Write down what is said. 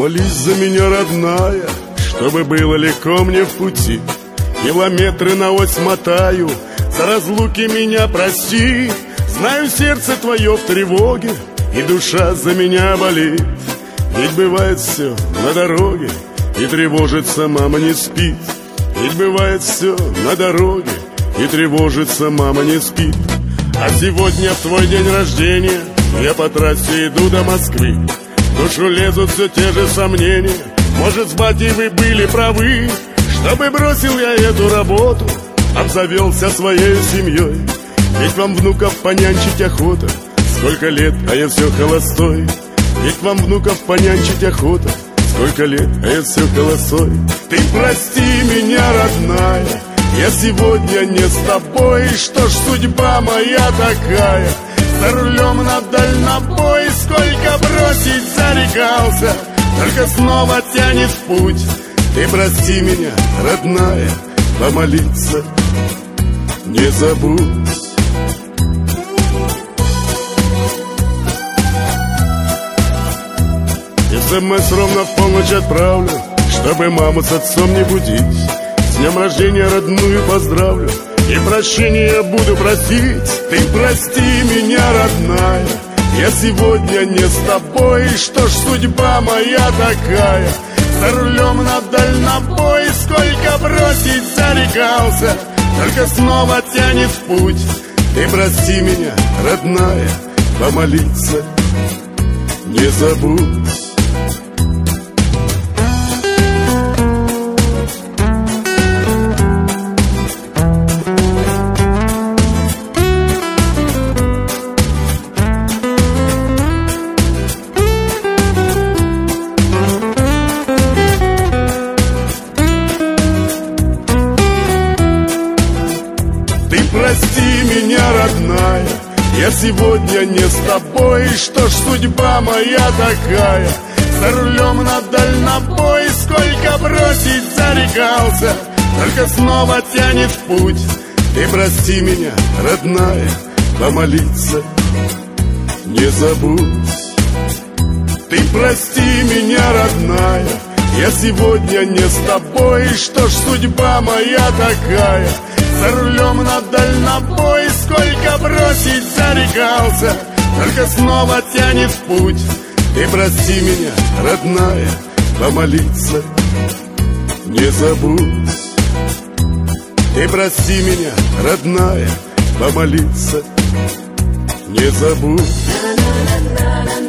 Молись за меня, родная, чтобы было легко мне в пути. Километры наось мотаю, за разлуки меня прости. Знаю, сердце твое в тревоге, и душа за меня болит. Ведь бывает все на дороге, и тревожится, мама не спит. Ведь бывает все на дороге, и тревожится, мама не спит. А сегодня в твой день рождения я по трассе иду до Москвы. В душу лезут все те же сомнения. Может, с батей вы были правы, чтобы бросил я эту работу, обзавелся своей семьей. Ведь вам внуков понянчить охота. Сколько лет, а я все холостой. Ведь вам внуков понянчить охота. Сколько лет, а я все холостой. Ты прости меня, родная, я сегодня не с тобой. Что ж, судьба моя такая. За рулем на дальнобой, сколько бросить зарекался, только снова тянет в путь. Ты прости меня, родная, помолиться не забудь. СМС ровно в полночь отправлю, чтобы маму с отцом не будить. С днем рождения родную поздравлю и прощения буду просить. Ты прости меня, родная, я сегодня не с тобой. Что ж, судьба моя такая. За рулем на дальнобой, сколько бросить зарекался, только снова тянет в путь. Ты прости меня, родная, помолиться не забудь. Прости меня, родная, я сегодня не с тобой. Что ж, судьба моя такая. За рулем на дальнобой, сколько бросить зарекался, только снова тянет в путь. Ты прости меня, родная, помолиться не забудь. Ты прости меня, родная, я сегодня не с тобой. Что ж, судьба моя такая. За рулем на дальнобой, сколько бросить зарекался, только снова тянет в путь. Ты прости меня, родная, помолиться не забудь. Ты прости меня, родная, помолиться не забудь.